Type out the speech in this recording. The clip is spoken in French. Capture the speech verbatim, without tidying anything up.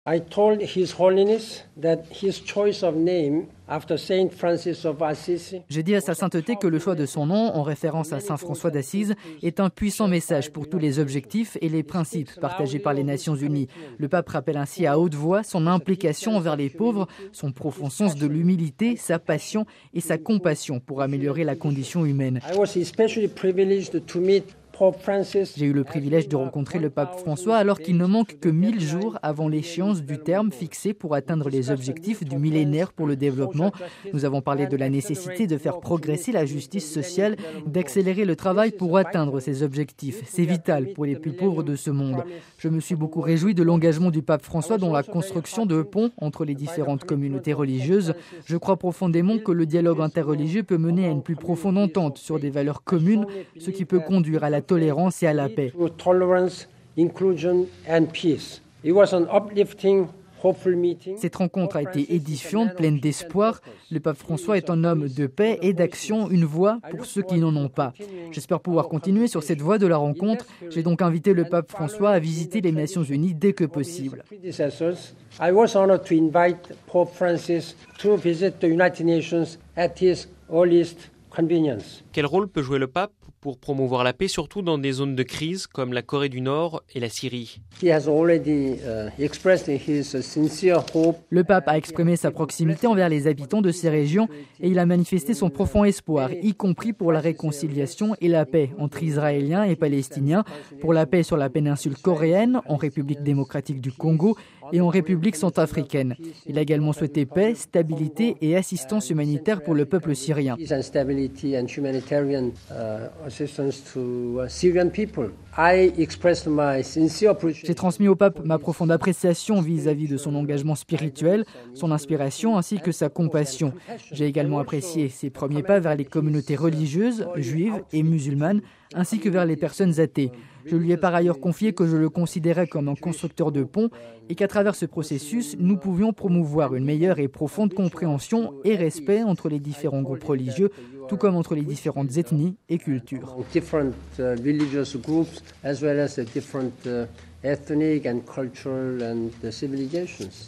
I told His Holiness that his choice of name after Saint Francis of Assisi. J'ai dit à sa sainteté que le choix de son nom, en référence à saint François d'Assise, est un puissant message pour tous les objectifs et les principes partagés par les Nations Unies. Le pape rappelle ainsi à haute voix son implication envers les pauvres, son profond sens de l'humilité, sa passion et sa compassion pour améliorer la condition humaine. I was especially privileged to meet J'ai eu le privilège de rencontrer le pape François alors qu'il ne manque que mille jours avant l'échéance du terme fixé pour atteindre les objectifs du millénaire pour le développement. Nous avons parlé de la nécessité de faire progresser la justice sociale, d'accélérer le travail pour atteindre ces objectifs. C'est vital pour les plus pauvres de ce monde. Je me suis beaucoup réjoui de l'engagement du pape François dans la construction de ponts entre les différentes communautés religieuses. Je crois profondément que le dialogue interreligieux peut mener à une plus profonde entente sur des valeurs communes, ce qui peut conduire à la tolérance et à la paix. Cette rencontre a été édifiante, pleine d'espoir. Le pape François est un homme de paix et d'action, une voix pour ceux qui n'en ont pas. J'espère pouvoir continuer sur cette voie de la rencontre. J'ai donc invité le pape François à visiter les Nations Unies dès que possible. I was honored to invite Pope Francis to visit the United Nations at his earliest convenience. Quel rôle peut jouer le pape pour promouvoir la paix, surtout dans des zones de crise comme la Corée du Nord et la Syrie? Le pape a exprimé sa proximité envers les habitants de ces régions et il a manifesté son profond espoir, y compris pour la réconciliation et la paix entre Israéliens et Palestiniens, pour la paix sur la péninsule coréenne, en République démocratique du Congo et en République centrafricaine. Il a également souhaité paix, stabilité et assistance humanitaire pour le peuple syrien. J'ai transmis au pape ma profonde appréciation vis-à-vis de son engagement spirituel, son inspiration ainsi que sa compassion. J'ai également apprécié ses premiers pas vers les communautés religieuses, juives et musulmanes, ainsi que vers les personnes athées. Je lui ai par ailleurs confié que je le considérais comme un constructeur de ponts et qu'à travers ce processus, nous pouvions promouvoir une meilleure et profonde compréhension et respect entre les différents groupes religieux, tout comme entre les différentes ethnies et cultures. Ethnic and cultural and civilizations.